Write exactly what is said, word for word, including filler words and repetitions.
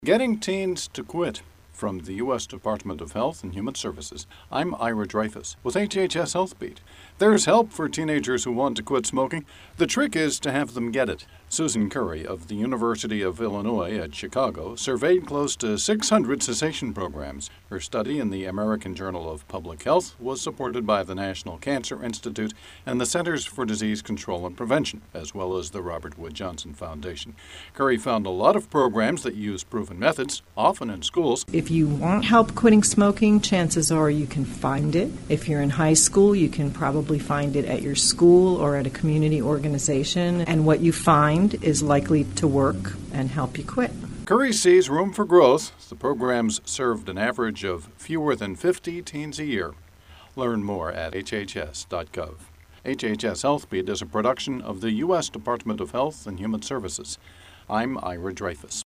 Getting Teens to Quit. From the U S Department of Health and Human Services, I'm Ira Dreyfus with H H S Health Beat. There's help for teenagers who want to quit smoking. The trick is to have them get it. Susan Curry of the University of Illinois at Chicago surveyed close to six hundred cessation programs. Her study in the American Journal of Public Health was supported by the National Cancer Institute and the Centers for Disease Control and Prevention, as well as the Robert Wood Johnson Foundation. Curry found a lot of programs that use proven methods, often in schools. If you want help quitting smoking, chances are you can find it. If you're in high school, you can probably find it at your school or at a community organization. And what you find is likely to work and help you quit. Curry sees room for growth. The programs served an average of fewer than fifty teens a year. Learn more at H H S dot gov. H H S Health Beat is a production of the U S Department of Health and Human Services. I'm Ira Dreyfus.